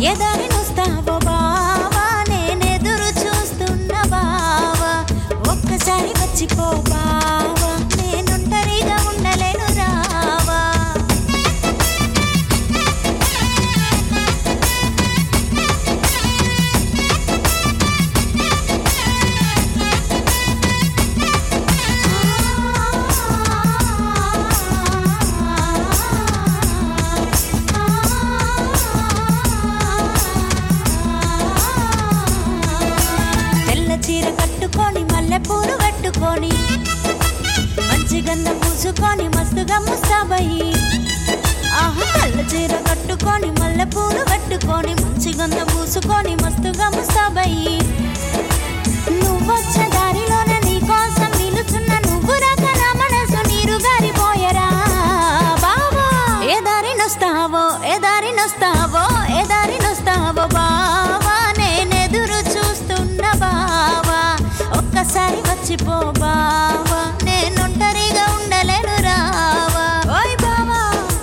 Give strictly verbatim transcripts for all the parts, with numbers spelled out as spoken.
ఎదారి నొస్తావో బావా నేనెదురు చూస్తున్న బావా ఒక్కసారి వచ్చిపో బావా నేనుంటరిగా ఉండలేను రావా చీర కట్టుకొని మల్లె పూలు కట్టుకొని మంచి గంధం పూసుకొని మస్తుగా ముస్తాబయ్యి ఆహా తెల్ల చీర కట్టుకొని మల్లె పూలు కట్టుకొని మంచి గంధం పూసుకొని మస్తుగా ముస్తాబయ్యి నువ్వొచ్చే దారిలోనే నీ కోసం నిలుచున్న నువ్వు రాక నా మనసు నీరు గారిపోయరా బావా ఏ దారి నొస్తావో ఏ దారి నొస్తావో ఏ దారి నొస్తావో బావా నేనెదురు చూస్తున్న బావా ఒక్కసారి వచ్చిపో బావా నేనుంటరిగా ఉండలేను రావా ఓయ్ బావా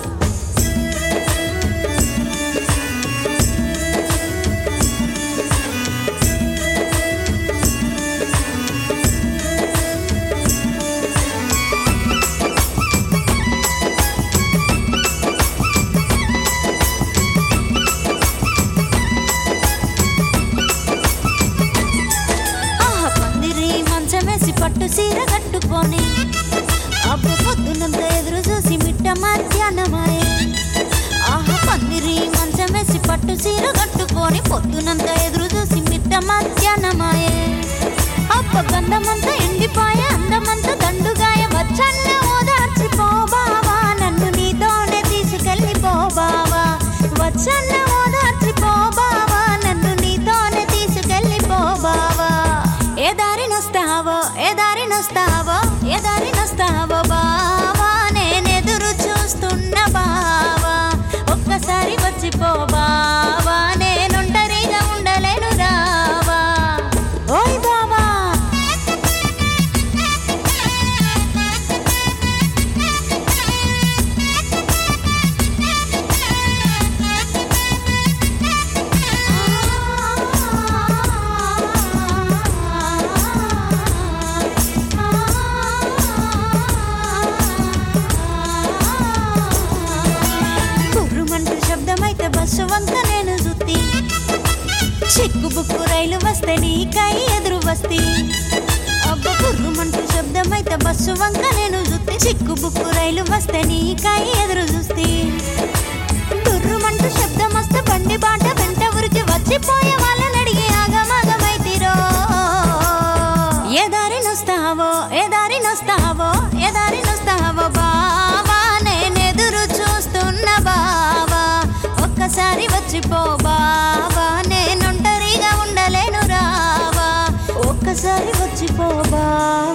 పట్టు సీర కట్టుకొని అబ్బు పొద్దునంత ఎదురు చూసి మిట్ట మధ్యాహ్నమాయే ఆహా పందిరి మంచమేసి పట్టు సీర కట్టుకొని పొద్దునంత ఎదురు చూసి మిట్ట మధ్యాహ్నమాయే అబ్బ గంధమంతా ఎండిపోయే అందమంతా దండుగాయ వచ్చన్న ఓదార్చిపో బావా నన్ను నీతోనే తీసుకెళ్ళిపో బావా వచ్చన్న ఓదార్చిపో బావా నన్ను నీతోనే తీసుకెళ్ళిపో బావా ఏ దారి నొస్తావో ఏ దారి నొస్తావో ఏ దారి నొస్తావో బావా నేనెదురు చూస్తున్న బావా ఒక్కసారి వచ్చిపో బావా నేనుంటరిగా ఉండలేను రావా ఓయ్ బావా బస్సు వంక నేను జుత్తి చిక్కు బుక్కు రైలు వస్తే నీకై ఎదురు వస్తి అబ్బ కుర్రుమంటూ శబ్దమైతే బస్సు వంక నేను జుత్తి చిక్కు బుక్కు రైలు వస్తే నీకై ఎదురు చూస్తి కుర్రుమంటూ శబ్దం వస్తే బండి బాట వెంట ఊరికి వచ్చిపోయే వాళ్ళని అడిగి ఆగమాగమైతిరో ఏ దారి నొస్తావో ఏ దారి నొస్తావో ఏ దారి నొస్తావో బావా నేనెదురు చూస్తున్న బావా ఒక్కసారి వచ్చిపో బావా నేనుంటరిగా ఉండలేను రావా ఒక్కసారి వచ్చిపో బావా